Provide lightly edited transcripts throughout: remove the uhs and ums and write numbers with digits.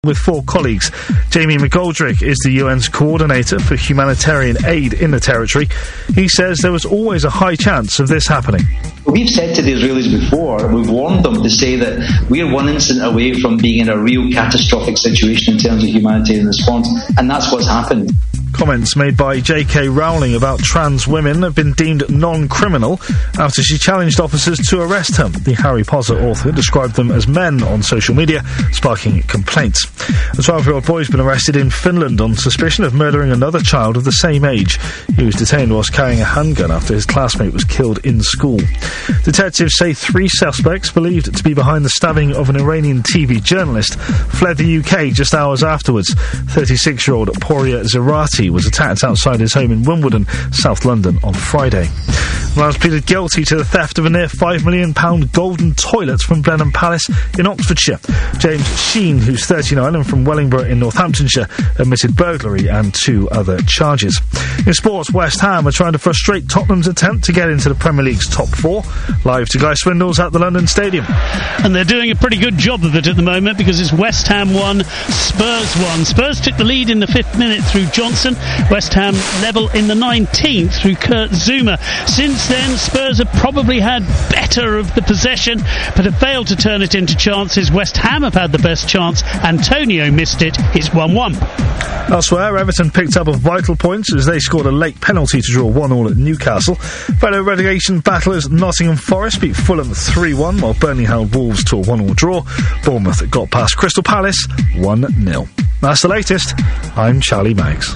with 4 colleagues. Jamie McGoldrick is the UN's coordinator for humanitarian aid in the territory. He says there was always a high chance of this happening. We've said to the Israelis before, we've warned them to say that we're one incident away from being in a real catastrophic situation in terms of humanitarian response, and that's what's happened. Comments made by J.K. Rowling about trans women have been deemed non-criminal after she challenged officers to arrest her. The Harry Potter author described them as men on social media, sparking complaints. A 12-year-old boy has been arrested in Finland on suspicion of murdering another child of the same age. He was detained whilst carrying a handgun after his classmate was killed in school. Detectives say 3 suspects, believed to be behind the stabbing of an Iranian TV journalist, fled the UK just hours afterwards. 36-year-old Poria Zerati was attacked outside his home in Wimbledon, South London, on Friday. A man pleaded guilty to the theft of a near £5 million golden toilet from Blenheim Palace in Oxfordshire. James Sheen, who's 39 and from Wellingborough in Northamptonshire, admitted burglary and 2 other charges. In sports, West Ham are trying to frustrate Tottenham's attempt to get into the Premier League's top 4. Live to Guy Swindles at the London Stadium. And they're doing a pretty good job of it at the moment because it's West Ham 1, Spurs 1. Spurs took the lead in the 5th minute through Johnson. West Ham level in the 19th through Kurt Zuma. Since then, Spurs have probably had better of the possession, but have failed to turn it into chances. West Ham have had the best chance. Antonio missed it. It's 1-1. Elsewhere, Everton picked up a vital point as they scored a late penalty to draw 1-1 at Newcastle. Fellow relegation battlers Nottingham Forest beat Fulham 3-1, while Burnley held Wolves to a 1-1 draw. Bournemouth got past Crystal Palace 1-0. That's the latest. I'm Charlie Maggs.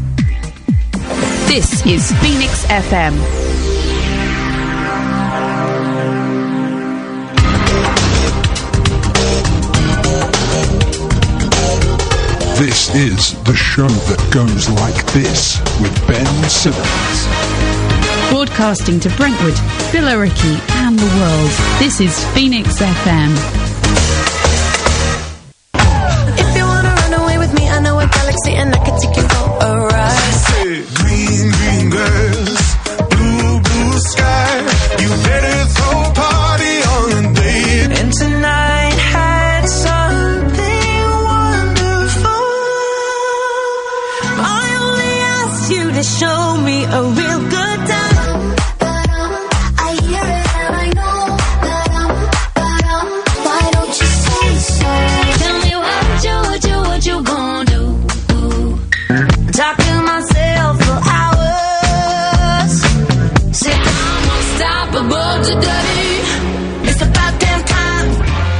This is Phoenix FM. This is the show that goes like this with Ben Simmons. Broadcasting to Brentwood, Billericay and the world. This is Phoenix FM. If you wanna run away with me, I know a galaxy and I can take you for a ride. Green, green grass, blue, blue sky. You better throw a party on a date. And tonight had something wonderful. I only asked you to show me a real good time. I hear it and I know that why don't you say so? Tell me what you gonna do? Talk to myself for hours. Say I'm unstoppable today. It's about damn time.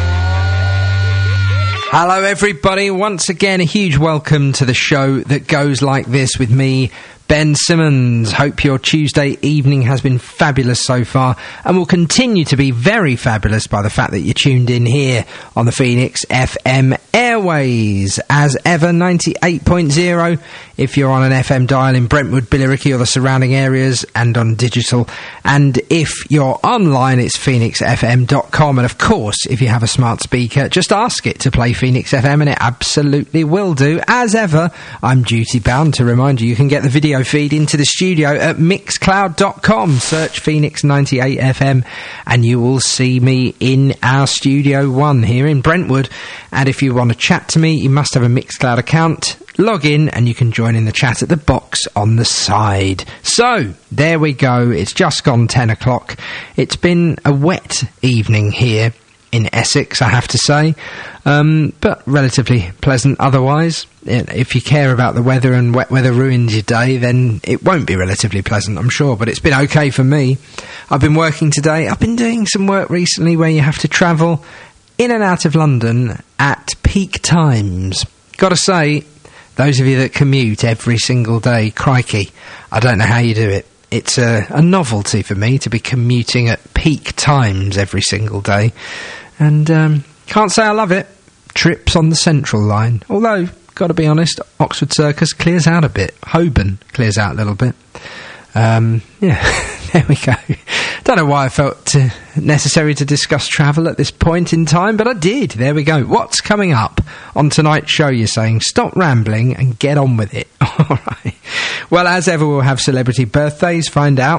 Hello everybody, once again a huge welcome to the show that goes like this with me, Ben Simmons. Hope your Tuesday evening has been fabulous so far and will continue to be very fabulous by the fact that you're tuned in here on the Phoenix FM airways. As ever, 98.0 if you're on an FM dial in Brentwood, Billericay or the surrounding areas, and on digital. And if you're online, it's phoenixfm.com. And of course, if you have a smart speaker, just ask it to play Phoenix FM and it absolutely will do. As ever, I'm duty bound to remind you, you can get the video feed into the studio at mixcloud.com. Search Phoenix 98 FM and you will see me in our Studio 1 here in Brentwood. And if you want to chat to me, you must have a Mixcloud account. Log in and you can join in the chat at the box on the side. So, there we go. It's just gone 10 o'clock. It's been a wet evening here in Essex, I have to say, but relatively pleasant otherwise. If you care about the weather and wet weather ruins your day, then it won't be relatively pleasant, I'm sure, but it's been okay for me. I've been working today. I've been doing some work recently where you have to travel in and out of London at peak times. Gotta say, those of you that commute every single day, crikey, I don't know how you do it. It's a novelty for me to be commuting at peak times every single day. And can't say I love it. Trips on the Central Line. Although, got to be honest, Oxford Circus clears out a bit. Holborn clears out a little bit. Yeah, there we go. Don't know why I felt necessary to discuss travel at this point in time, but I did. There we go. What's coming up on tonight's show, you're saying? Stop rambling and get on with it. All right. Well, as ever, we'll have celebrity birthdays, find out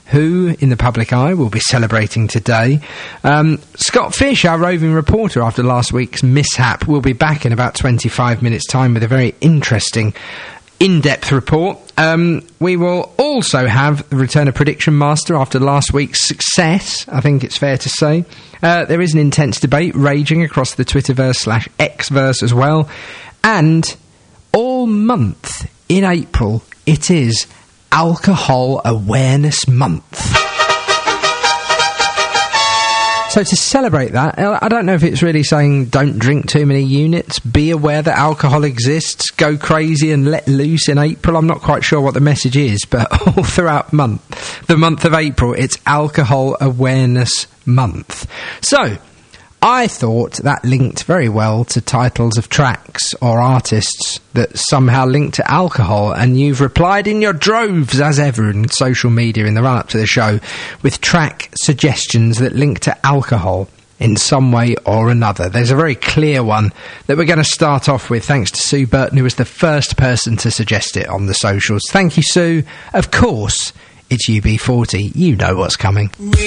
who, in the public eye, will be celebrating today. Scott Fish, our roving reporter after last week's mishap, will be back in about 25 minutes' time with a very interesting in-depth report. We will also have the return of Prediction Master after last week's success, I think it's fair to say. There is an intense debate raging across the Twitterverse/Xverse as well. And all month in April, it is Alcohol Awareness Month. So to celebrate that, I don't know if it's really saying don't drink too many units, be aware that alcohol exists, go crazy and let loose in April. I'm not quite sure what the message is, but all throughout the month of April, it's Alcohol Awareness Month. So, I thought that linked very well to titles of tracks or artists that somehow link to alcohol, and you've replied in your droves, as ever, in social media in the run-up to the show, with track suggestions that link to alcohol in some way or another. There's a very clear one that we're going to start off with, thanks to Sue Burton, who was the first person to suggest it on the socials. Thank you, Sue. Of course, it's UB40. You know what's coming.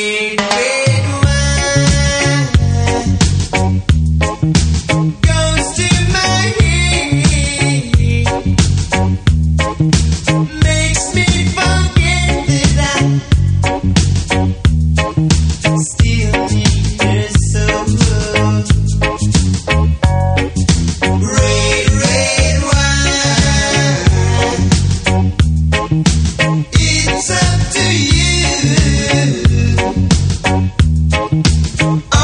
It's up to you.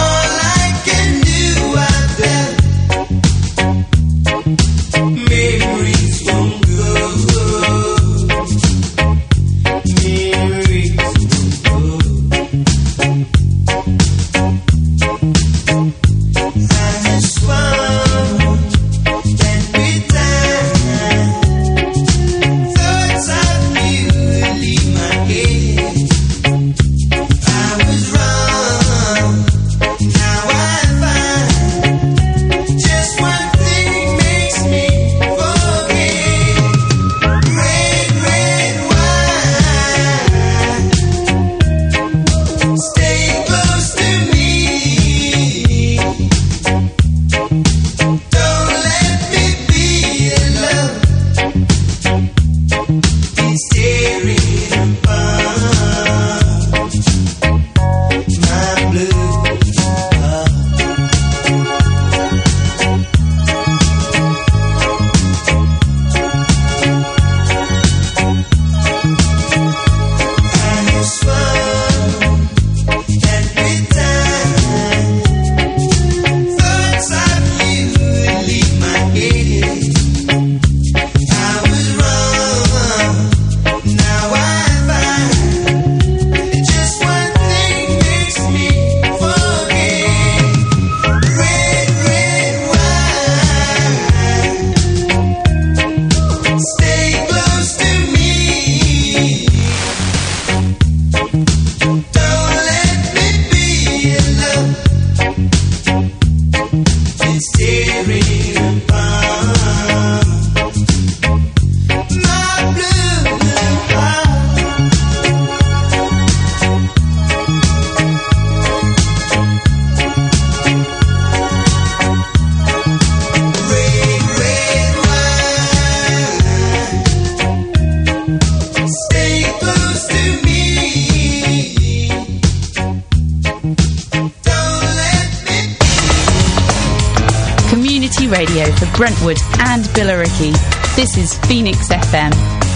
Radio for Brentwood and Billericay. This is Phoenix FM.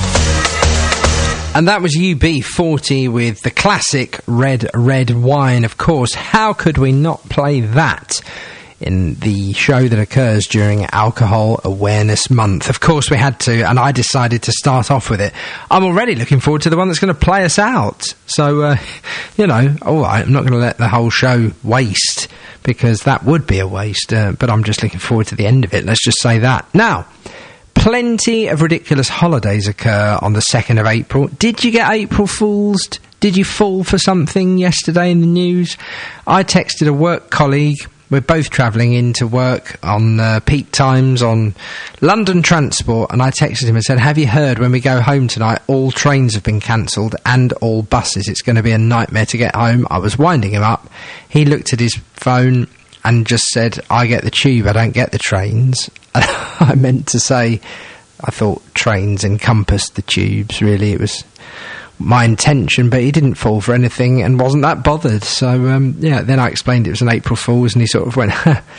And that was UB40 with the classic Red, Red Wine. Of course, how could we not play that in the show that occurs during Alcohol Awareness Month? Of course we had to, and I decided to start off with it. I'm already looking forward to the one that's going to play us out. So, you know, all right, I'm not going to let the whole show waste, because that would be a waste, but I'm just looking forward to the end of it, let's just say that. Now, plenty of ridiculous holidays occur on the 2nd of April. Did you get April Fools? Did you fall for something yesterday in the news? I texted a work colleague We're both travelling into work on peak times on London Transport, and I texted him and said, have you heard, when we go home tonight, all trains have been cancelled and all buses. It's going to be a nightmare to get home. I was winding him up. He looked at his phone and just said, I get the tube, I don't get the trains. I meant to say, I thought trains encompassed the tubes, really. It was my intention, but he didn't fall for anything and wasn't that bothered. So, then I explained it was an April Fool's, and he sort of went,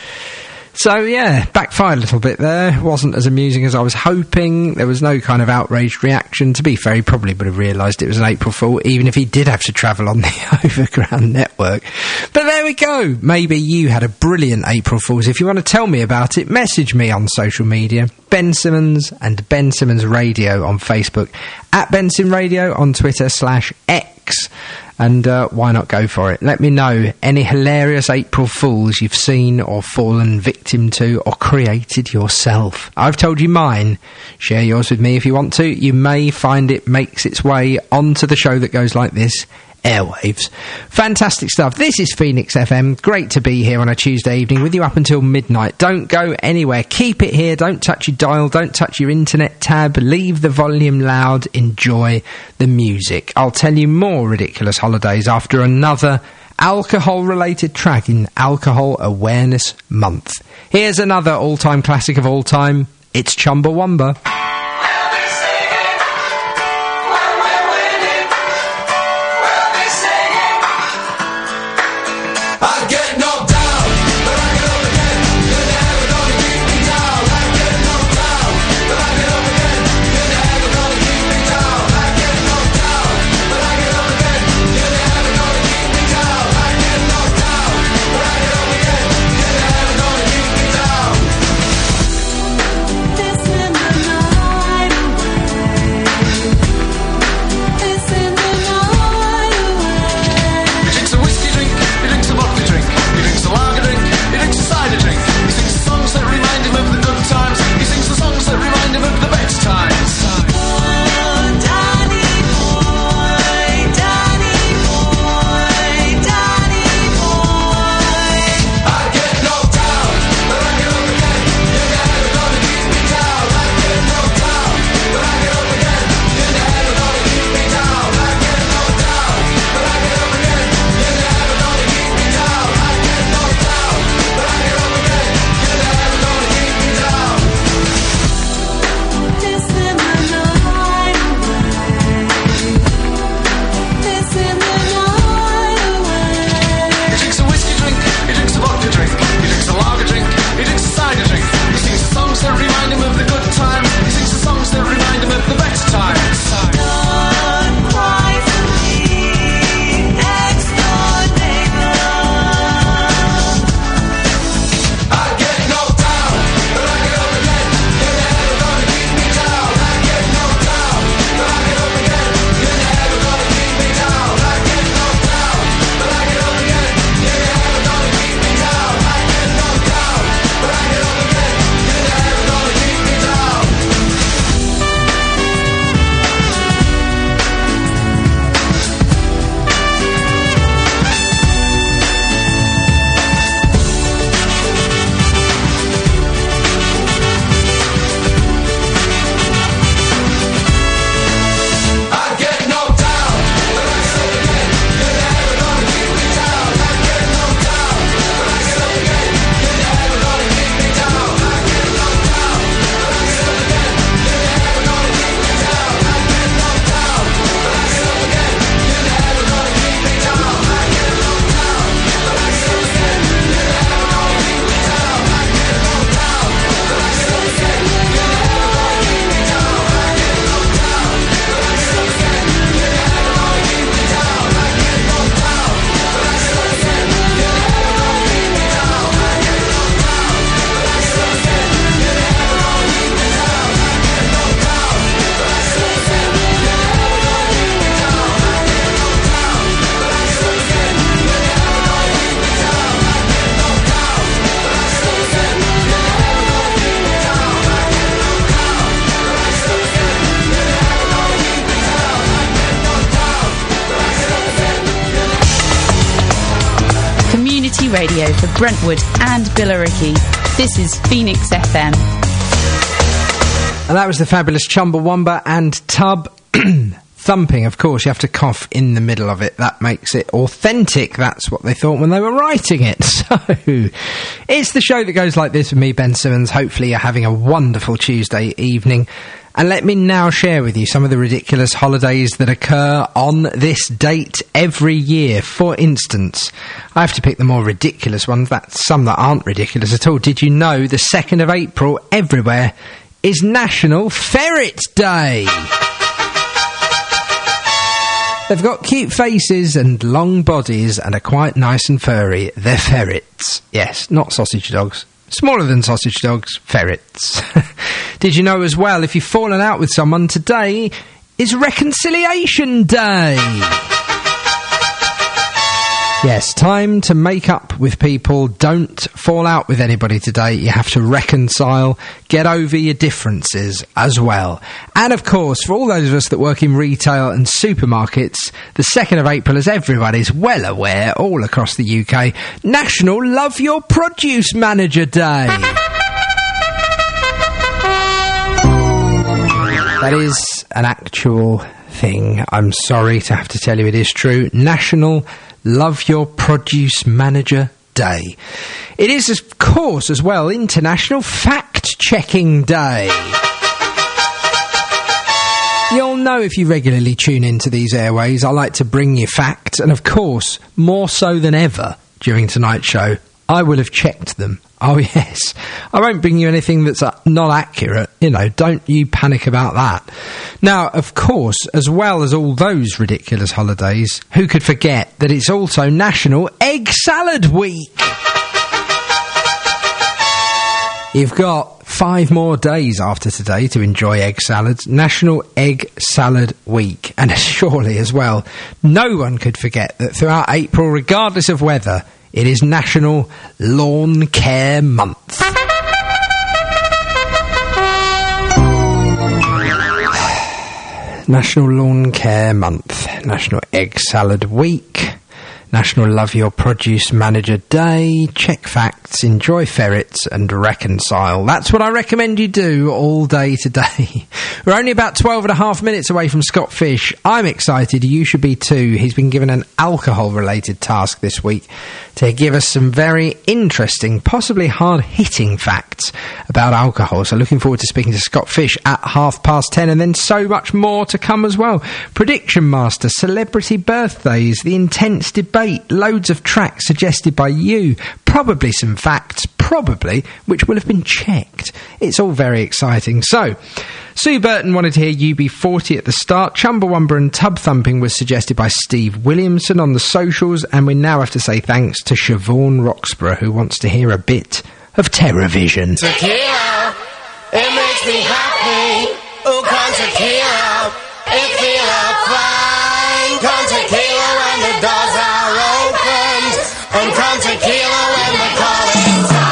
So, yeah, backfired a little bit there. Wasn't as amusing as I was hoping. There was no kind of outraged reaction. To be fair, he probably would have realised it was an April Fool, even if he did have to travel on the Overground network. But there we go. Maybe you had a brilliant April Fool's. If you want to tell me about it, message me on social media. Ben Simmons and Ben Simmons Radio on Facebook. At Ben Sim Radio on Twitter /X. And why not go for it? Let me know any hilarious April Fools you've seen or fallen victim to or created yourself. I've told you mine. Share yours with me if you want to. You may find it makes its way onto the show that goes like this. Airwaves. Fantastic stuff. This is Phoenix FM. Great to be here on a Tuesday evening with you up until midnight. Don't go anywhere. Keep it here. Don't touch your dial. Don't touch your internet tab. Leave the volume loud. Enjoy the music. I'll tell you more ridiculous holidays after another alcohol-related track in Alcohol Awareness Month. Here's another all-time classic of all time. It's Chumbawamba. This in the night. radio for Brentwood and Billericay. This is Phoenix FM. And that was the fabulous Chumbawamba and Tub. Thumping, of course, you have to cough in the middle of it. That makes it authentic. That's what they thought when they were writing it. So, it's the show that goes like this with me, Ben Simmons. Hopefully you're having a wonderful Tuesday evening. And let me now share with you some of the ridiculous holidays that occur on this date every year. For instance, I have to pick the more ridiculous ones. That's some that aren't ridiculous at all. Did you know the 2nd of April everywhere is National Ferret Day? They've got cute faces and long bodies and are quite nice and furry. They're ferrets. Yes, not sausage dogs. Smaller than sausage dogs, ferrets. Did you know as well, if you've fallen out with someone, today is Reconciliation Day? Yes, time to make up with people. Don't fall out with anybody today. You have to reconcile, get over your differences as well. And of course, for all those of us that work in retail and supermarkets, the 2nd of April, as everybody's well aware, all across the UK, National Love Your Produce Manager Day. That is an actual thing. I'm sorry to have to tell you it is true. National Love Your Produce Manager Day. It is, of course, as well, International Fact-Checking Day. You'll know if you regularly tune into these airways, I like to bring you facts, and of course, more so than ever during tonight's show, I will have checked them. Oh yes, I won't bring you anything that's not accurate, you know, don't you panic about that. Now, of course, as well as all those ridiculous holidays, who could forget that it's also National Egg Salad Week? You've got 5 more days after today to enjoy egg salads. National Egg Salad Week. And surely as well, no one could forget that throughout April, regardless of weather, it is National Lawn Care Month. National Lawn Care Month. National Egg Salad Week. National Love Your Produce Manager Day. Check facts, enjoy ferrets, and reconcile. That's what I recommend you do all day today. We're only about 12.5 minutes away from Scott Fish. I'm excited. You should be too. He's been given an alcohol-related task this week to give us some very interesting, possibly hard-hitting facts about alcohol. So looking forward to speaking to Scott Fish at 10:30, and then so much more to come as well. Prediction Master, celebrity birthdays, the intense debate, loads of tracks suggested by you, probably some facts, probably, which will have been checked. It's all very exciting. So, Sue Burton wanted to hear UB40 at the start. Chumbawamba and Tub Thumping was suggested by Steve Williamson on the socials, and we now have to say thanks to Siobhan Roxburgh, who wants to hear a bit of Terrorvision. Tequila, it makes me happy. Oh, come tequila, it feels fine. Come tequila when the doors are opened, and come tequila when the calling's time.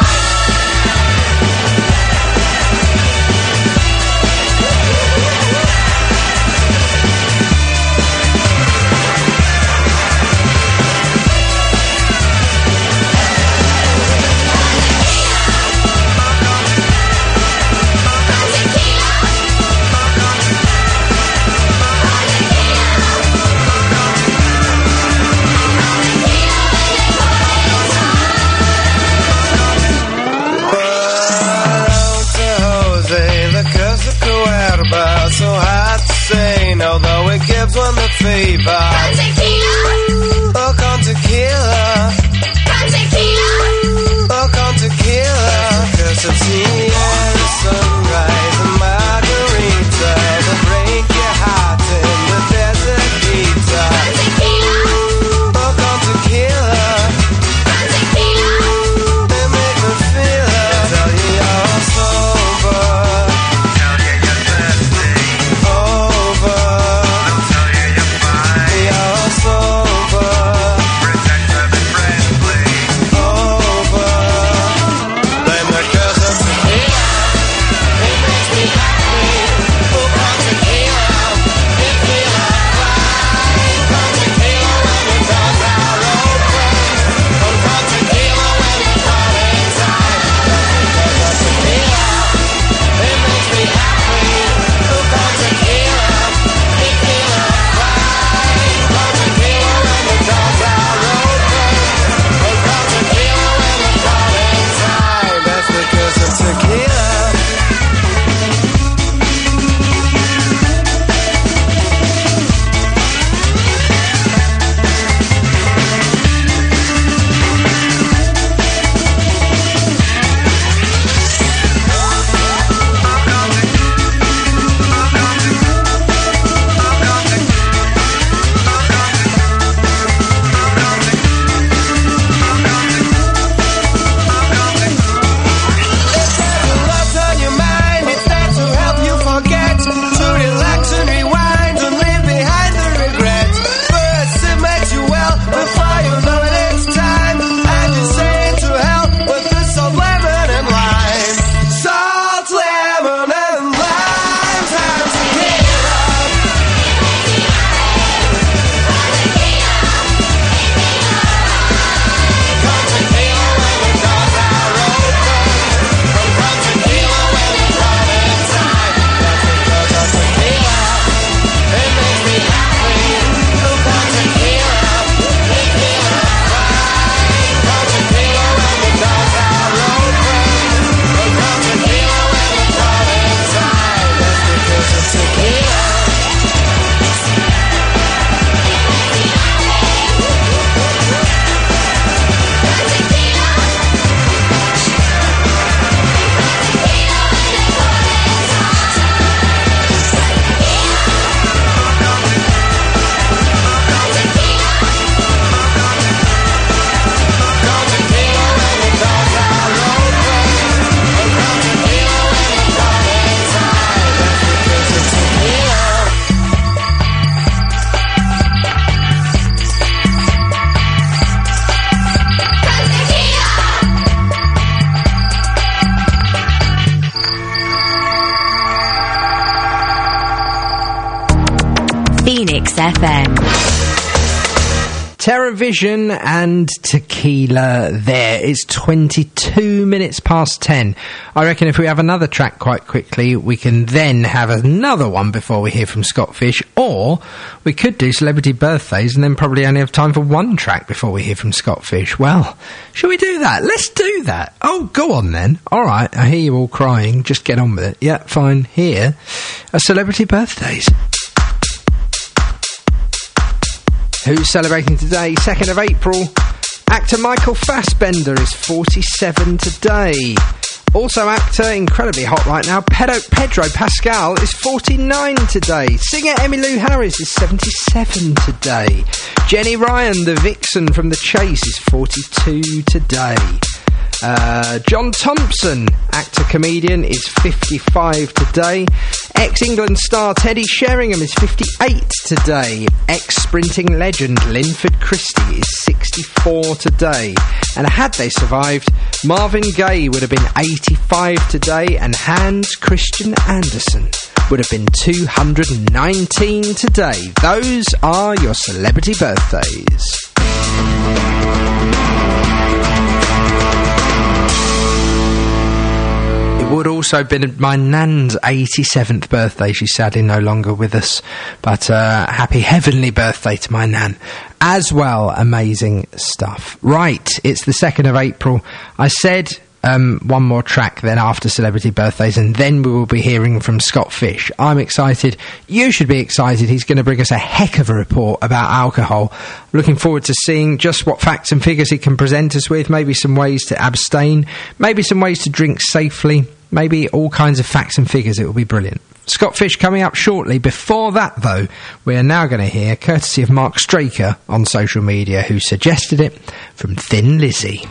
So hard to say, although it gives one the fever. Con tequila. Oh, con tequila. Con tequila. Oh, con tequila. 'Cause I've seen the sunrise and margarita that break your heart in the desert heater. Con tequila. Oh, con tequila. Con tequila. They make me feel it. Tell you you're sober. Over. I'll tell you you're fine. You're sober. FM. TerraVision and Tequila there. It's 22 minutes past 10. I reckon if we have another track quite quickly, we can then have another one before we hear from Scott Fish, or we could do celebrity birthdays and then probably only have time for one track before we hear from Scott Fish. Well, shall we do that? Let's do that. Oh, go on then. All right, I hear you all crying. Just get on with it. Yeah, fine. Here are celebrity birthdays. Who's celebrating today? 2nd of April. Actor Michael Fassbender is 47 today. Also actor, incredibly hot right now, Pedro Pascal is 49 today. Singer Emmylou Harris is 77 today. Jenny Ryan, the vixen from The Chase, is 42 today. John Thompson, actor-comedian, is 55 today. Ex-England star Teddy Sheringham is 58 today. Ex-sprinting legend Linford Christie is 64 today. And had they survived, Marvin Gaye would have been 85 today, and Hans Christian Andersen would have been 219 today. Those are your celebrity birthdays. Would also have been my nan's 87th birthday. She's sadly no longer with us, but happy heavenly birthday to my nan as well. Amazing stuff. Right, it's the 2nd of April. I said one more track then after celebrity birthdays, and then we will be hearing from Scott Fish. I'm excited. You should be excited. He's going to bring us a heck of a report about alcohol. Looking forward to seeing just what facts and figures he can present us with, maybe some ways to abstain, maybe some ways to drink safely, maybe all kinds of facts and figures. It will be brilliant. Scott Fish coming up shortly. Before that, though, we are now going to hear, courtesy of Mark Straker on social media, who suggested it, from Thin Lizzy.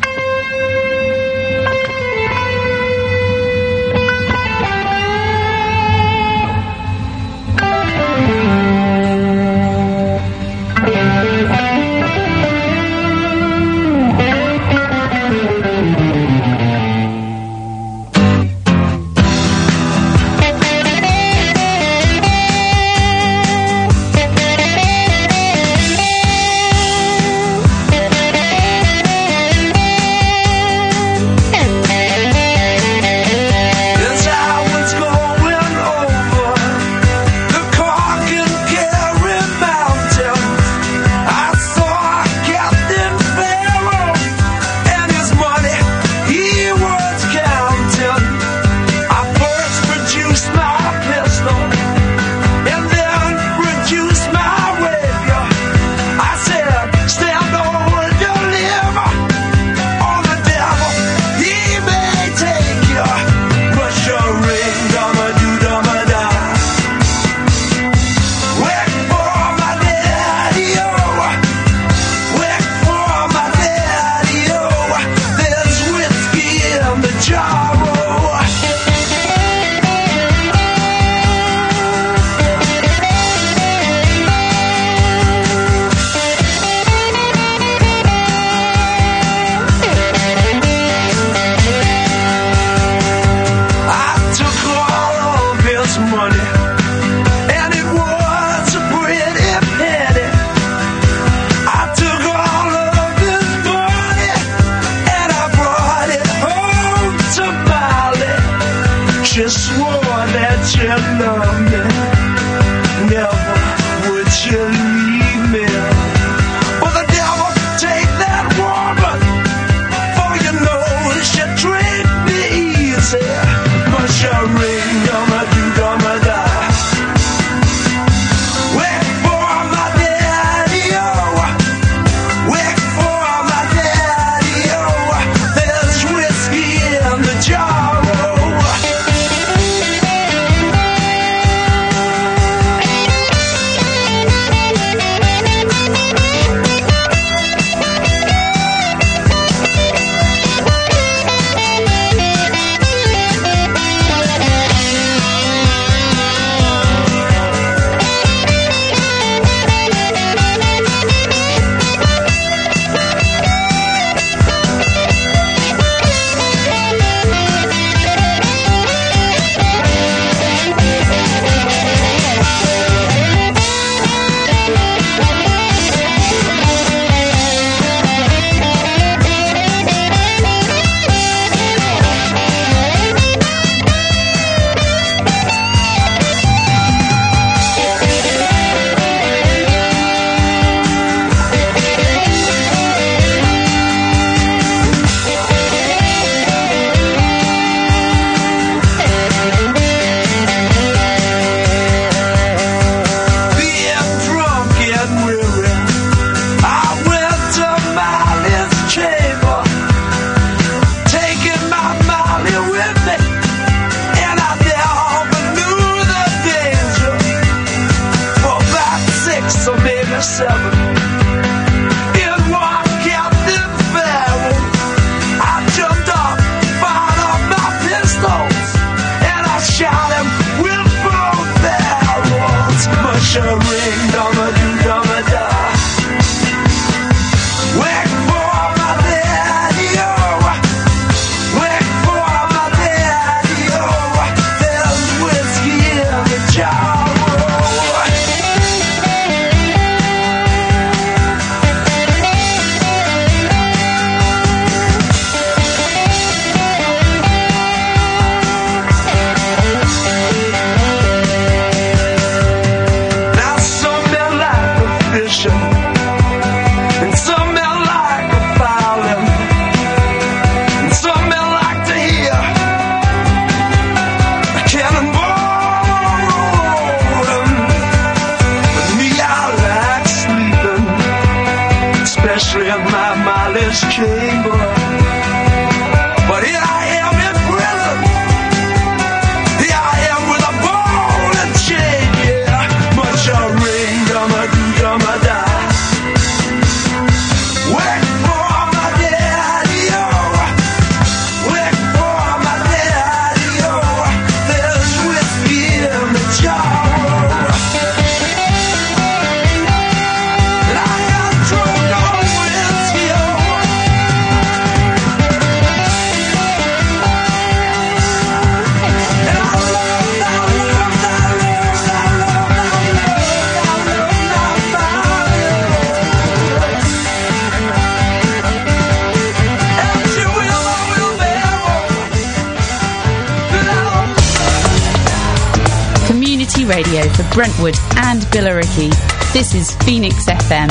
community radio for Brentwood and Billericay. This is Phoenix FM.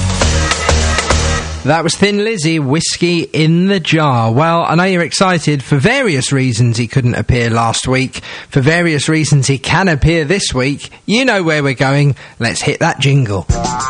That was Thin Lizzy, Whiskey in the Jar. Well, I know you're excited. For various reasons he couldn't appear last week. For various reasons he can appear this week. You know where we're going. Let's hit that jingle.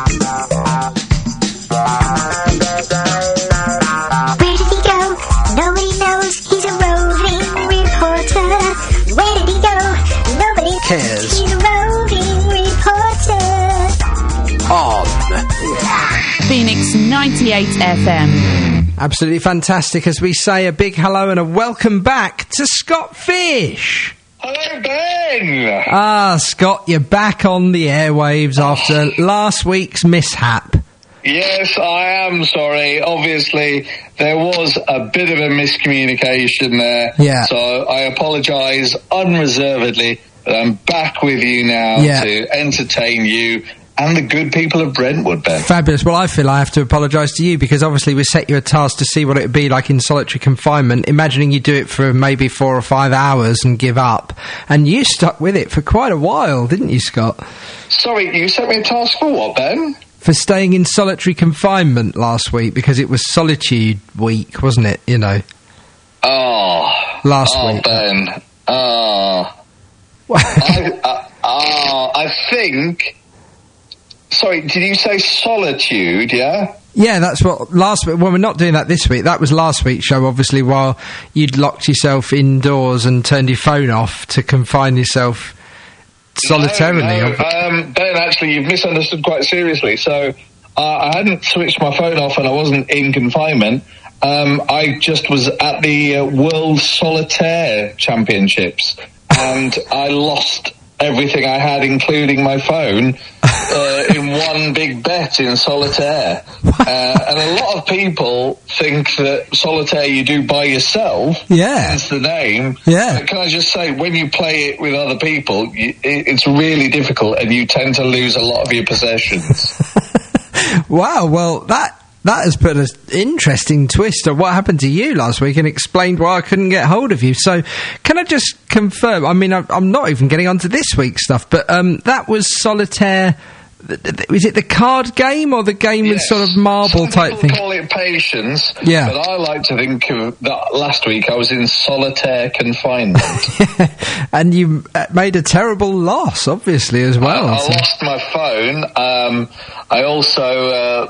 Where did he go? Nobody knows. He's a roving reporter. Where did he go? Nobody cares. He's a roving reporter. On Phoenix 98 FM. Absolutely fantastic. As we say, a big hello and a welcome back to Scott Fish. Hello, Ben! Ah, Scott, you're back on the airwaves after last week's mishap. Yes, I am sorry. Obviously, there was a bit of a miscommunication there. Yeah. So I apologise unreservedly, but I'm back with you now to entertain you and the good people of Brentwood, Ben. Fabulous. Well, I feel I have to apologise to you because obviously we set you a task to see what it would be like in solitary confinement, imagining you do it for maybe 4 or 5 hours and give up. And you stuck with it for quite a while, didn't you, Scott? Sorry, you set me a task for what, Ben? For staying in solitary confinement last week because it was Solitude Week, wasn't it? You know. Last week. Ben. I think. Sorry, did you say Solitude? Yeah. Yeah, that's what last week. Well, we're not doing that this week. That was last week's show, obviously, while you'd locked yourself indoors and turned your phone off to confine yourself solitarily. No, Ben, actually, you've misunderstood quite seriously. So, I hadn't switched my phone off and I wasn't in confinement. I just was at the World Solitaire Championships and I lost everything I had, including my phone, in one big bet in solitaire. And a lot of people think that solitaire you do by yourself. Yeah. Hence the name. Yeah. But can I just say, when you play it with other people, it's really difficult and you tend to lose a lot of your possessions. Wow, well, that has put an interesting twist on what happened to you last week and explained why I couldn't get hold of you. So, can I just confirm, I mean, I'm not even getting onto this week's stuff, but that was solitaire. Is it the card game or the game with sort of marble type thing? Some people call it patience, yeah. But I like to think of that last week I was in solitaire confinement. And you made a terrible loss, obviously, as well. I lost my phone. I also...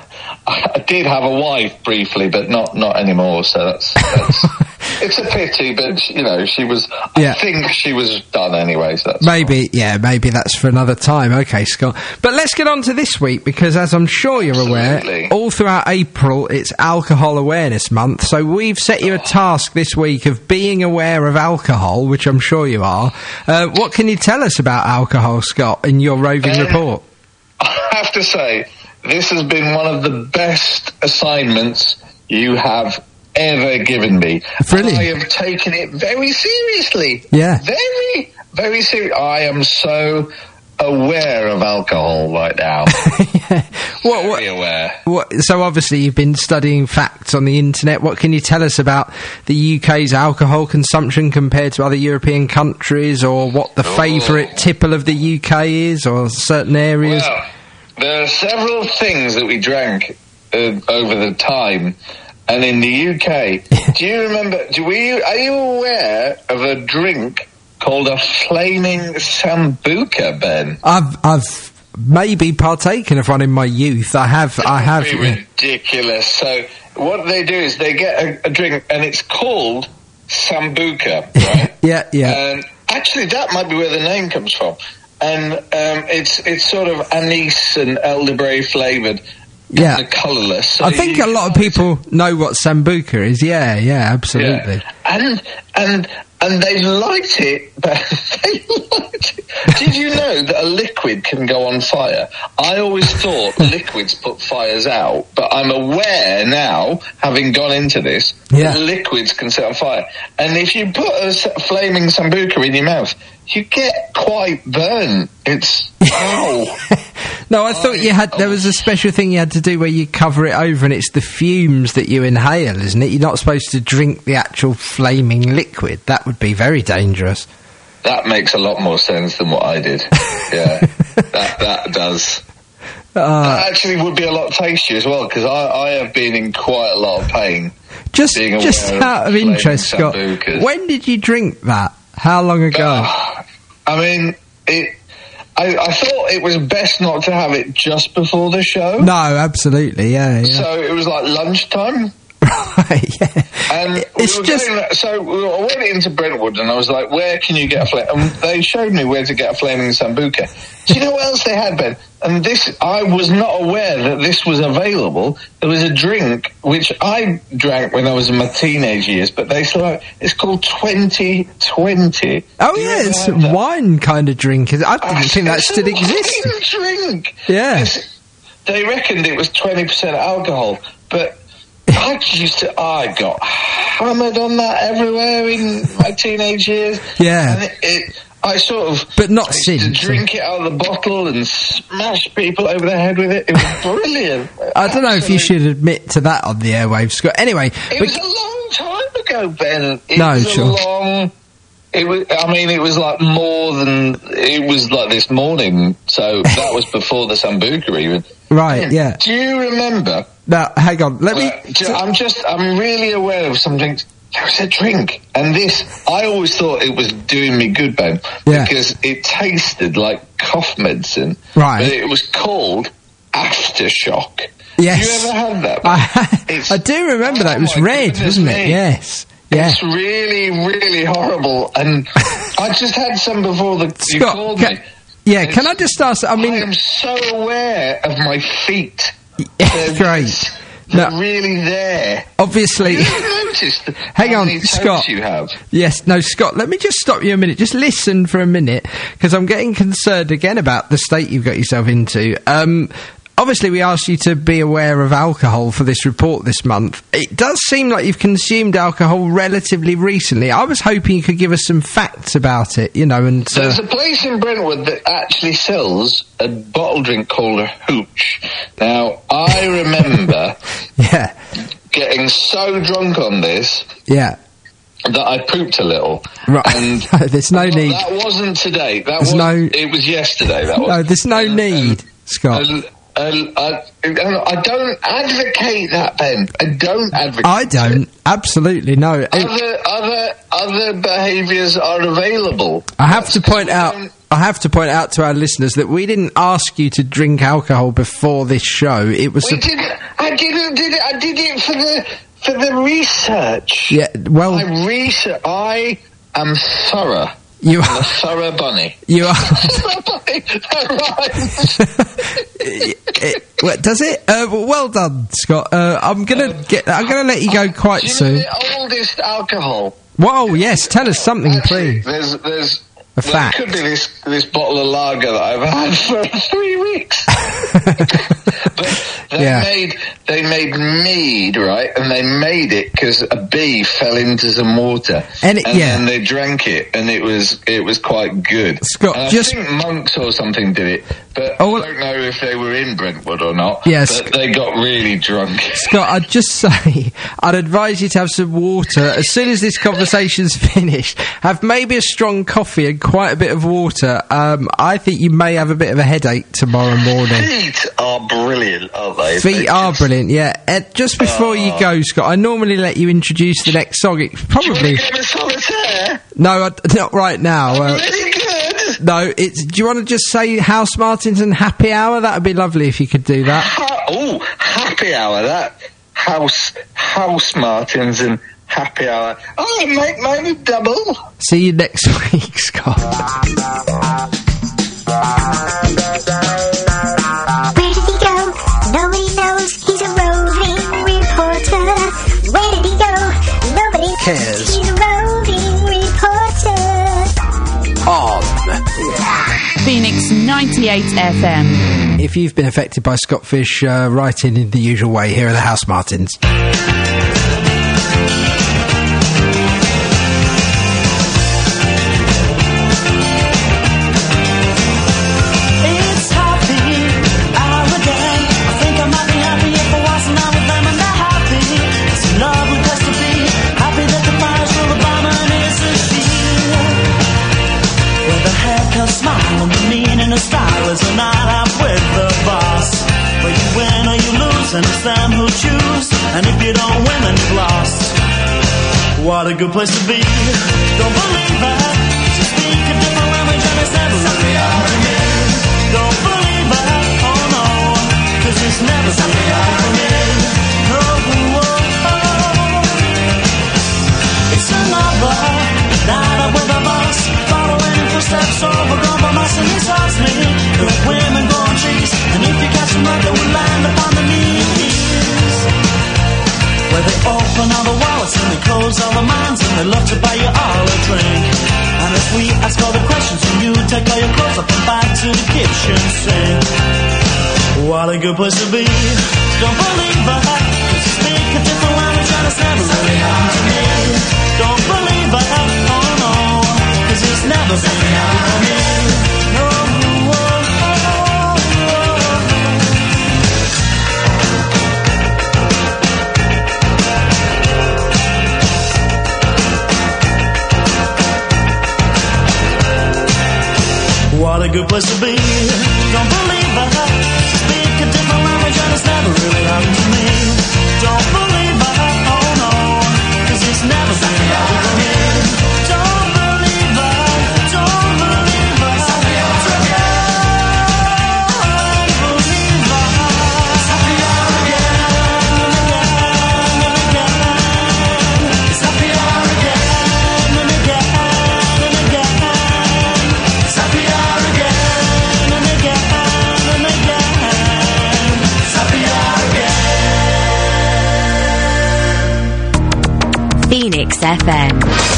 I did have a wife briefly, but not anymore. So that's it's a pity, but you know, she was. I think she was done anyway. So that's maybe that's for another time. Okay, Scott. But let's get on to this week because, as I'm sure you're aware, all throughout April it's Alcohol Awareness Month. So we've set you a task this week of being aware of alcohol, which I'm sure you are. What can you tell us about alcohol, Scott, in your roving report? I have to say, this has been one of the best assignments you have ever given me. Brilliant. I have taken it very seriously. Yeah. Very, very serious. I am so aware of alcohol right now. Very aware. So obviously you've been studying facts on the internet. What can you tell us about the UK's alcohol consumption compared to other European countries, or what the favourite tipple of the UK is, or certain areas? Well, there are several things that we drank over the time, and in the UK, do you remember? Are you aware of a drink called a flaming sambuca, Ben? I've maybe partaken of one in my youth. I have. Ridiculous. So what they do is they get a drink, and it's called sambuca, right? Yeah. And actually, that might be where the name comes from. And it's sort of anise and elderberry flavoured, kind of colourless. So I think a lot of people know what sambuca is. Yeah, absolutely. Yeah. And they liked it, but they liked it. Did you know that a liquid can go on fire? I always thought liquids put fires out, but I'm aware now, having gone into this, that liquids can set on fire. And if you put a flaming sambuca in your mouth, you get quite burnt. It's... Ow. No, I thought there was a special thing you had to do where you cover it over and it's the fumes that you inhale, isn't it? You're not supposed to drink the actual flaming liquid. That would be very dangerous. That makes a lot more sense than what I did. Yeah, that does. That actually would be a lot tastier as well, because I have been in quite a lot of pain. Just out of interest, Scott, when did you drink that? How long ago? I mean, I thought it was best not to have it just before the show. No, absolutely, yeah. So it was like lunchtime. Right, yeah. And I went into Brentwood and I was like, where can you get a and they showed me where to get a flaming Sambuca. Do you know what else they had, Ben? And I was not aware that this was available. There was a drink which I drank when I was in my teenage years, but they said it's called 2020. Oh yeah, it's a wine kind of drink. I didn't think that still existed. It's a drink. Yeah. They reckoned it was 20% alcohol, but I got hammered on that everywhere in my teenage years. Yeah. And I sort of... But not since. To drink it out of the bottle and smash people over the head with it. It was brilliant. I don't know if you should admit to that on the airwaves, Scott. Anyway... It was a long time ago, Ben. It was like more than... It was like this morning, so that was before the Sambuca even. Right, yeah. Do you remember... Now, hang on, let me... I'm really aware of something... There was a drink, and I always thought it was doing me good, Ben, because it tasted like cough medicine. Right. But it was called Aftershock. Yes. Have you ever had that? I do remember that. It was red, wasn't it? Yes. Yeah. It's really, really horrible, and I just had some before you called me. Yeah, can I just ask... I am so aware of my feet. Great. They're really there. Obviously. You noticed hang on, Scott. You have. Yes, no, Scott, let me just stop you a minute. Just listen for a minute, because I'm getting concerned again about the state you've got yourself into. Obviously, we asked you to be aware of alcohol for this report this month. It does seem like you've consumed alcohol relatively recently. I was hoping you could give us some facts about it, and... There's a place in Brentwood that actually sells a bottle drink called a hooch. Now, I remember getting so drunk on this... Yeah. That I pooped a little. Right. And there's no need. That wasn't today. It was yesterday. That was. No, there's no need, Scott. I don't advocate that, Ben. I don't advocate. I don't. Absolutely no. Other behaviours are available. I have to point out to our listeners that we didn't ask you to drink alcohol before this show. It was. I did it for the research. Yeah. Well, I am thorough. You are a thorough bunny. You are. Does it? Well done, Scott. I'm gonna let you go quite soon. The oldest alcohol. Whoa! Yes, tell us something, please. There's a fact. There could be this bottle of lager that I've had for 3 weeks. But they made mead, right? And they made it because a bee fell into some water, and they drank it, and it was quite good. Scott, I think monks or something did it, but I don't know if they were in Brentwood or not. Yes, but they got really drunk. Scott, I'd just say I'd advise you to have some water as soon as this conversation's finished. Have maybe a strong coffee and quite a bit of water. I think you may have a bit of a headache tomorrow morning. Feet are brilliant, aren't they? Feet are brilliant, yeah. Just before you go, Scott, I normally let you introduce the next song. It's probably... Do you want to get a solitaire? No, not right now. Really good. No, do you want to just say House Martins and Happy Hour? That would be lovely if you could do that. Happy Hour, that House Martins and Happy Hour. Oh, make mine a double. See you next week, Scott. Where did he go? Nobody knows. He's a roving reporter. Where did he go? Nobody cares. He's a roving reporter. On Phoenix 98 FM. If you've been affected by Scott Fish, write in the usual way. Here are the House Martins. like her smile and the meaning of style is a night out with the boss. But you win or you lose, and it's them who choose. And if you don't win, then you've lost. What a good place to be. Don't believe that. To speak a different language and it's never really happened to me. Don't believe that, oh no, 'cause it's never really happened to me. No, it's another night out with the boss. Following footsteps over compromise, and he tells me that women go on trees, and if you catch them right, they will land upon the knees. Where they open all the wallets and they close all the minds, and they love to buy you all a drink. And if we ask all the questions, and you take all your clothes up and back to the kitchen sink. What a good place to be. Don't believe that. 'Cause you speak a different language and it's never really happened to me. Don't believe that, oh no, 'cause it's never really happened to me. No, what a good place to be. Don't believe that. Speak a different language and it's never really happened to me. Don't believe that, oh no, 'cause it's never really happened to me. Don't believe that, don't believe that. Don't believe that. It's happy hour again and again and again. It's happy hour again and again and again. It's happy hour again and again and again. It's happy hour again. Phoenix FM.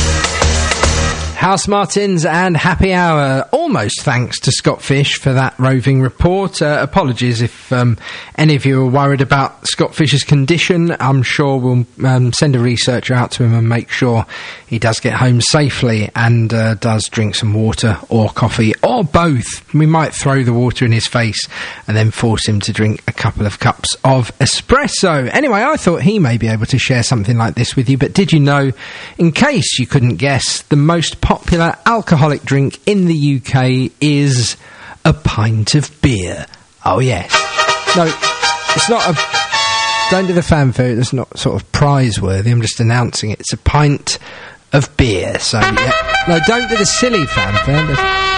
House Martins and Happy Hour. Almost thanks to Scott Fish for that roving report. Apologies if any of you are worried about Scott Fish's condition. I'm sure we'll send a researcher out to him and make sure he does get home safely and does drink some water or coffee or both. We might throw the water in his face and then force him to drink a couple of cups of espresso. Anyway, I thought he may be able to share something like this with you, but did you know, in case you couldn't guess, the most popular alcoholic drink in the UK is a pint of beer. Oh yes. No, it's not a... Don't do the fanfare, it's not sort of prize-worthy, I'm just announcing it. It's a pint of beer, so yeah. No, don't do the silly fanfare.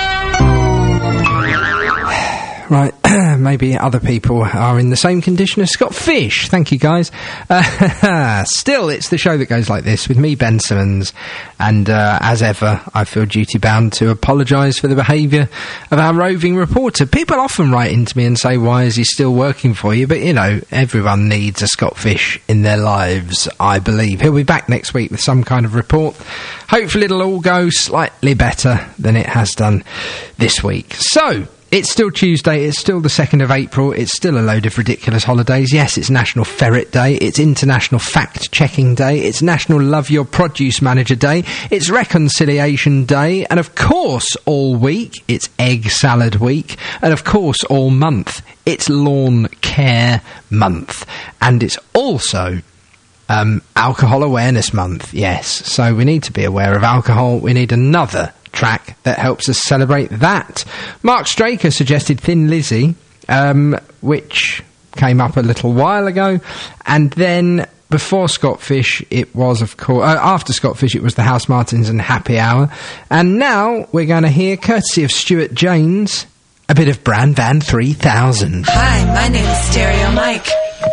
Right, maybe other people are in the same condition as Scott Fish. Thank you, guys. Still, it's the show that goes like this with me, Ben Simmons, and as ever, I feel duty-bound to apologise for the behaviour of our roving reporter. People often write into me and say, why is he still working for you? But, you know, everyone needs a Scott Fish in their lives, I believe. He'll be back next week with some kind of report. Hopefully it'll all go slightly better than it has done this week. So... it's still Tuesday, it's still the 2nd of April, it's still a load of ridiculous holidays. Yes, it's National Ferret Day, it's International Fact-Checking Day, it's National Love Your Produce Manager Day, it's Reconciliation Day, and of course, all week, it's Egg Salad Week, and of course, all month, it's Lawn Care Month. And it's also... Alcohol Awareness Month, yes. So we need to be aware of alcohol. We need another track that helps us celebrate that. Mark Straker suggested Thin Lizzy, which came up a little while ago. And then before Scott Fish, it was, of course... after Scott Fish, it was the House Martins and Happy Hour. And now we're going to hear, courtesy of Stuart Janes, a bit of Bran Van 3000. Hi, my name is Stereo Mike.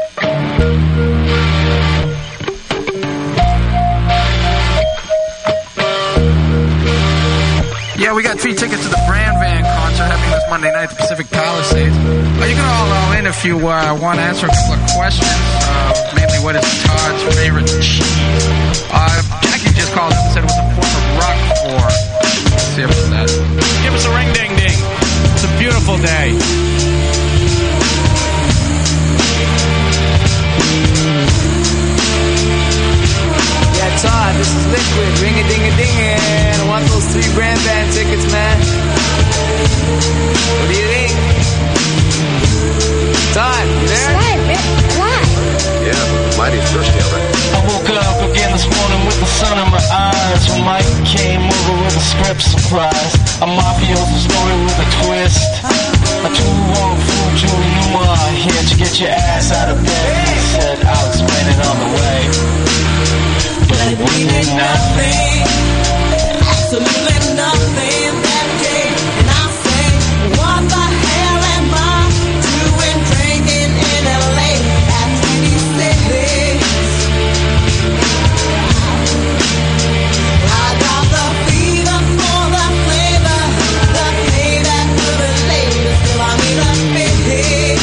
Yeah, we got free tickets to the Bran Van concert happening this Monday night at the Pacific Palisades. You can all in if you want to answer a couple of questions. Mainly, what is Todd's favorite cheese? Jackie just called up and said it was a 4th of Roquefort. Let's see if it's that. Give us a ring ding ding. It's a beautiful day. Yeah, Todd, this is Liquid, ring-a-ding-a-ding-a. I want those 3 Bran Van tickets, man. What do you think? Todd, you there? Yeah, mighty thirsty, alright. I woke up again this morning with the sun in my eyes when Mike came over with a script surprise. A mafioso story with a twist. A two-wrong fool, Julie Newmar, here to get your ass out of bed. He said, I'll explain it on the way. But we did nothing, absolutely nothing that day. And I say, what the hell am I doing drinking in LA at 26? I got the fever for the flavor, the payback will be later, still I need a fix.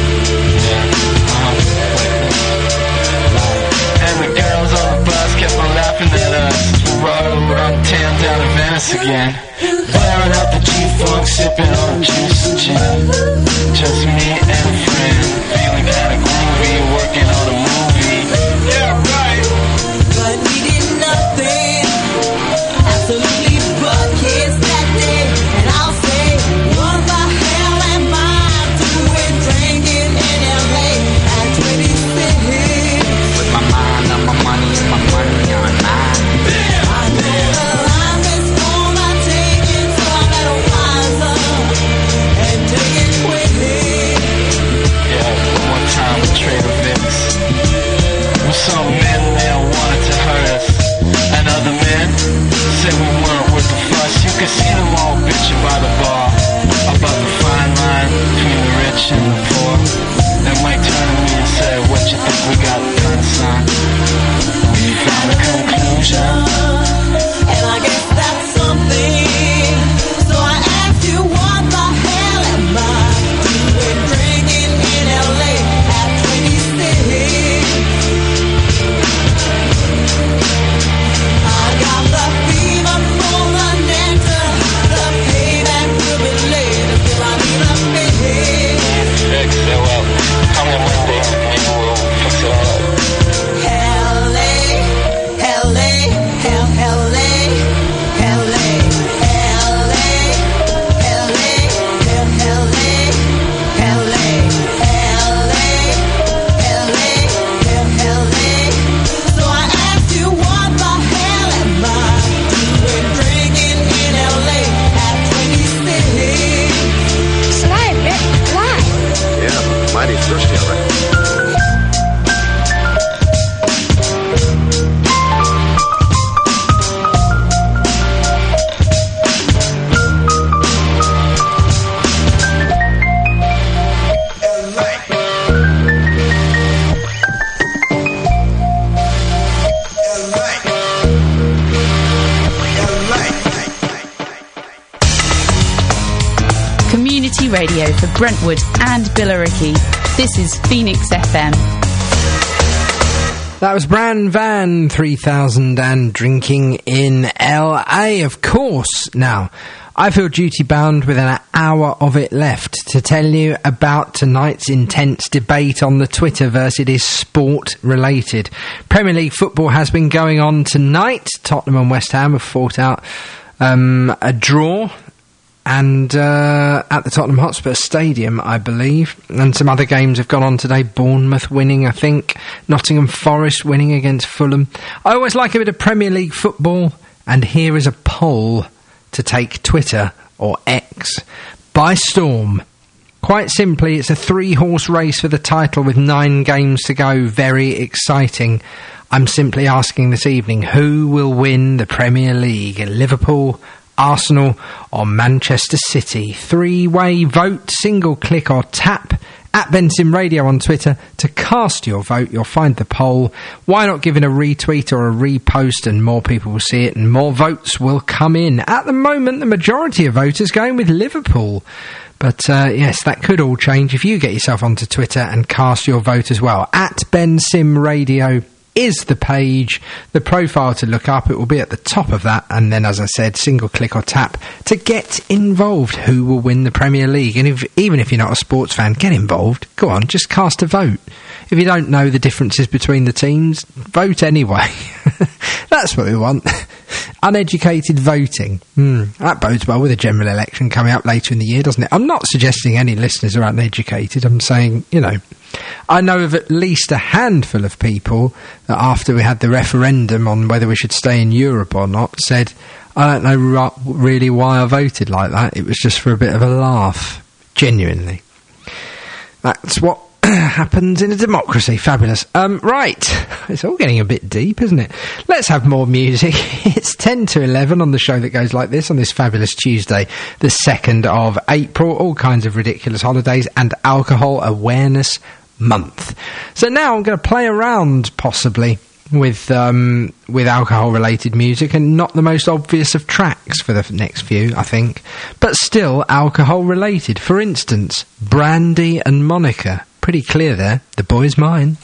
And the girls on the bus kept on laughing at us. We rode around town down to Venice again, firing up the G-Funk, sipping on juice and gin. Just me and a friend, feeling kinda groovy, working on a movie. Yeah, right. But we did nothing, absolutely but kids that day. And I'll say, what the hell am I doing drinking in LA at 26? With my mind on my money and my money on mine. I know the life is gonna take it, so I better wise up and take it quickly. Yeah, one more time with Trader Vic's. With some men there wanted to hurt us, and other men said we weren't worth the fuss. You could see them all bitching by the bar about the fine line between the rich and the poor. Then Mike turned to me and said, what you think we got done, son? We found a conclusion, and I guess that's something. So I asked you, what the hell am I doing drinking in LA at 26? I got the fever for the nectar, the payback will be later, still I need a fix. Fix it, well, come on Monday, maybe we'll fix it all up. LA, LA, LA, LA, so I asked you, what the hell am I doing drinking in LA at 26? Should I admit, why? Yeah, mighty thirsty, all right. Community radio for Brentwood and Billericay. This is Phoenix FM. That was Bran Van 3000 and Drinking in LA, of course. Now, I feel duty bound with an hour of it left to tell you about tonight's intense debate on the Twitterverse. It is sport related. Premier League football has been going on tonight. Tottenham and West Ham have fought out a draw, and at the Tottenham Hotspur Stadium, I believe. And some other games have gone on today. Bournemouth winning, I think. Nottingham Forest winning against Fulham. I always like a bit of Premier League football, and here is a poll to take Twitter, or X, by storm. Quite simply, it's a 3-horse race for the title with 9 games to go. Very exciting. I'm simply asking this evening, who will win the Premier League? Liverpool, Arsenal or Manchester City? 3-way vote, single click or tap at Bensim Radio on Twitter to cast your vote. You'll find the poll. Why not give it a retweet or a repost, and more people will see it and more votes will come in. At the moment, the majority of voters going with Liverpool. But yes, that could all change if you get yourself onto Twitter and cast your vote as well. At Bensim Radio is the page, the profile to look up. It will be at the top of that, and then, as I said, single click or tap to get involved. Who will win the Premier League? And even if you're not a sports fan, get involved. Go on, just cast a vote. If you don't know the differences between the teams, vote anyway. That's what we want. Uneducated voting. That bodes well with a general election coming up later in the year, doesn't it? I'm not suggesting any listeners are uneducated. I'm saying, you know, I know of at least a handful of people that after we had the referendum on whether we should stay in Europe or not said, I don't know really why I voted like that. It was just for a bit of a laugh. Genuinely. That's what happens in a democracy. Fabulous. Right. It's all getting a bit deep, isn't it? Let's have more music. It's 10 to 11 on the show that goes like this on this fabulous Tuesday, the 2nd of April. All kinds of ridiculous holidays and Alcohol Awareness Month. So now I'm going to play around, possibly, with alcohol-related music, and not the most obvious of tracks for the next few, I think, but still alcohol-related. For instance, Brandy and Monica. Pretty clear there. The boy's mine.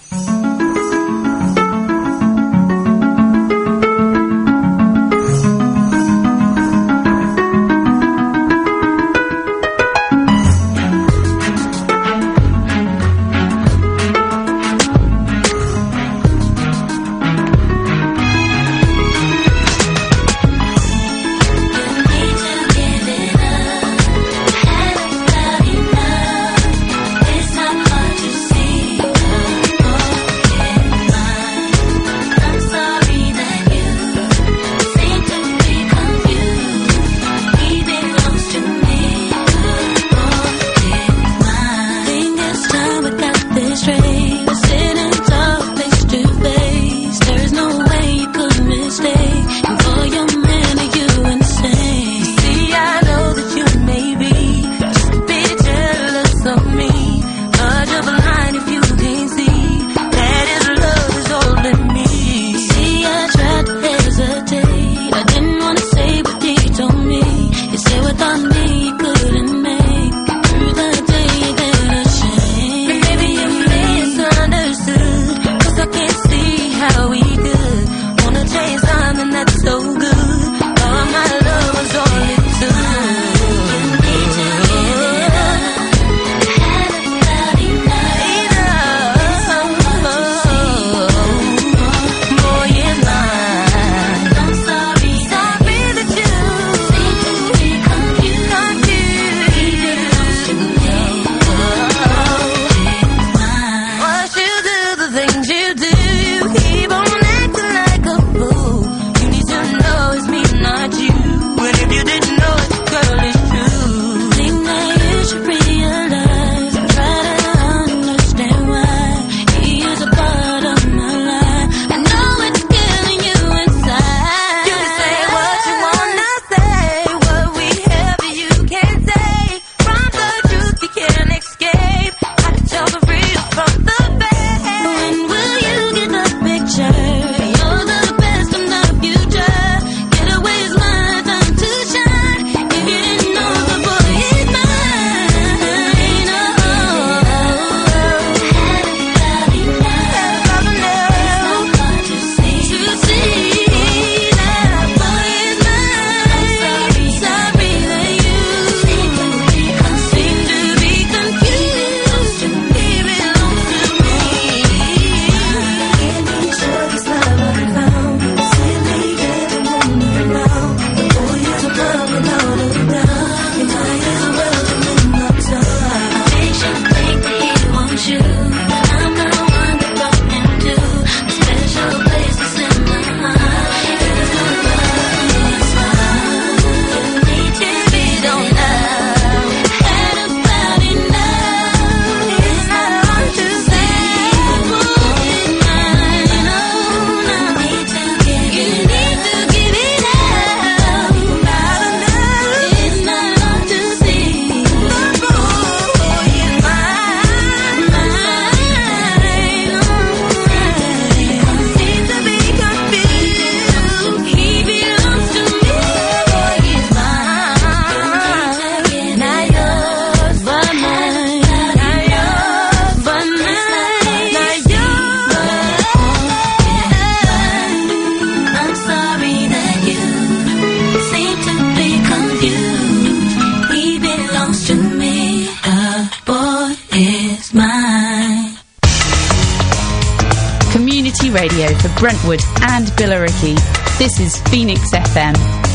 Radio for Brentwood and Billericay. This is Phoenix FM.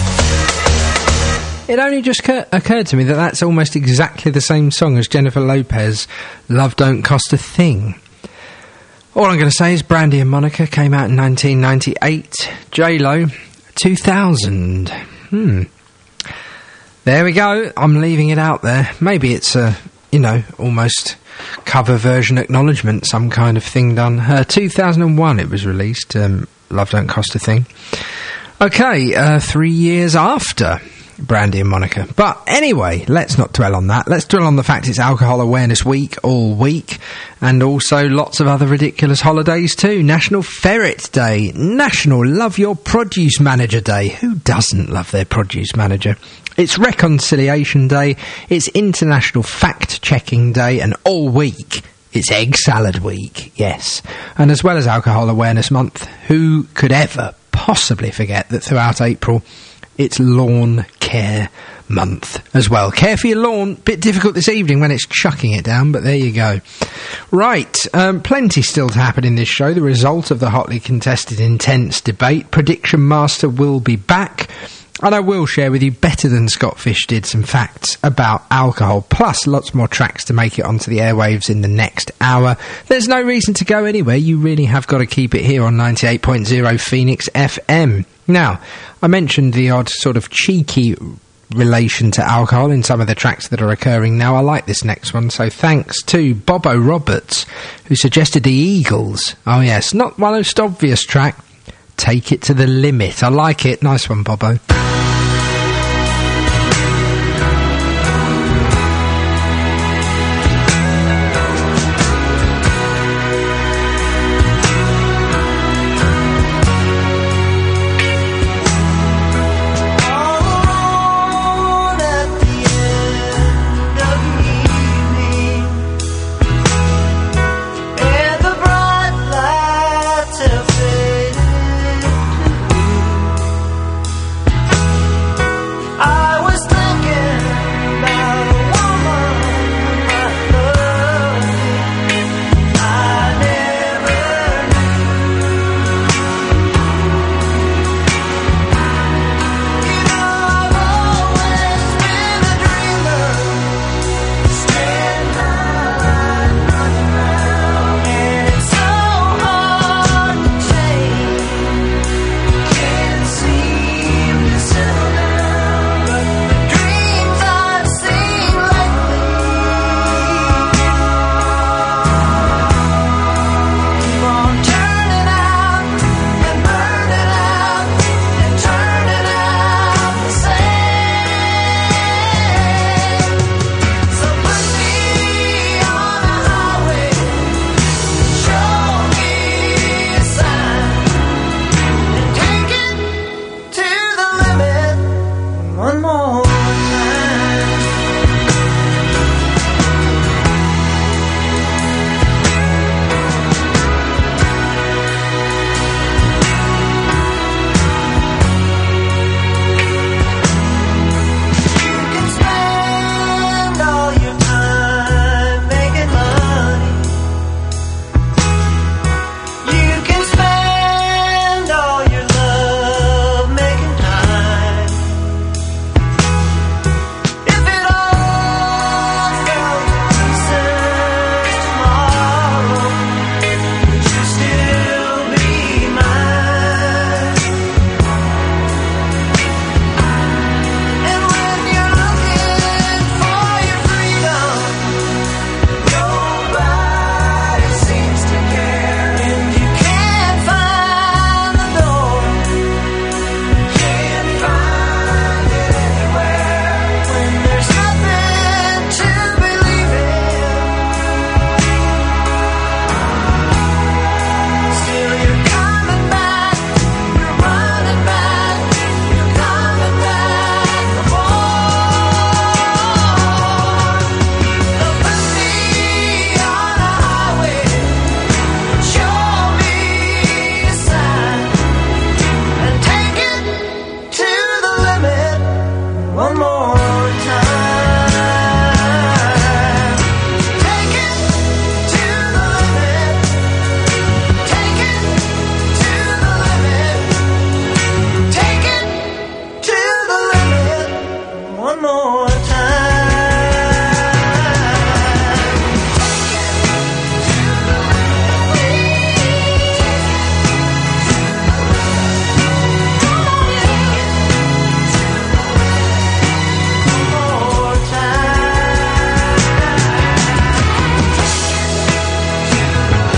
It only just occurred to me that that's almost exactly the same song as Jennifer Lopez, Love Don't Cost a Thing. All I'm going to say is Brandy and Monica came out in 1998, J-Lo, 2000. There we go. I'm leaving it out there. Maybe it's a, almost cover version acknowledgement, some kind of thing done. 2001 it was released. Love Don't Cost a Thing. Okay, 3 years after Brandy and Monica. But anyway, let's not dwell on that. Let's dwell on the fact it's Alcohol Awareness Week all week, and also lots of other ridiculous holidays too. National Ferret Day, National Love Your Produce Manager Day. Who doesn't love their produce manager? It's Reconciliation Day, it's International Fact-Checking Day, and all week it's Egg Salad Week, yes. And as well as Alcohol Awareness Month, who could ever possibly forget that throughout April it's Lawn Care Month as well. Care for your lawn. Bit difficult this evening when it's chucking it down, but there you go. Right, plenty still to happen in this show. The result of the hotly contested intense debate. Prediction Master will be back. And I will share with you, better than Scott Fish did, some facts about alcohol, plus lots more tracks to make it onto the airwaves in the next hour. There's no reason to go anywhere. You really have got to keep it here on 98.0 Phoenix FM. Now, I mentioned the odd sort of cheeky relation to alcohol in some of the tracks that are occurring now. I like this next one, so thanks to Bobo Roberts, who suggested the Eagles. Oh yes, not one most obvious track. Take It to the Limit. I like it. Nice one, Bobo.